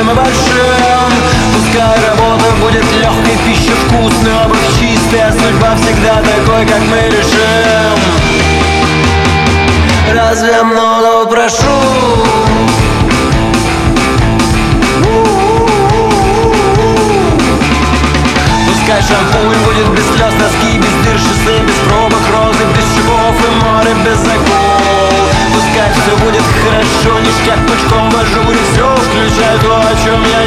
большим и большим. Пускай работа будет легкой, пища вкусной, обувь чистая, судьба всегда такой, как мы решим. Разве я многого прошу? Пускай шампунь будет без слез, тоски, без дыр, шоссе, без пробок, розы, без шипов и море, без акул. Пускай все будет хорошо, ништяк пучком в ажуре, все включая то, о чем я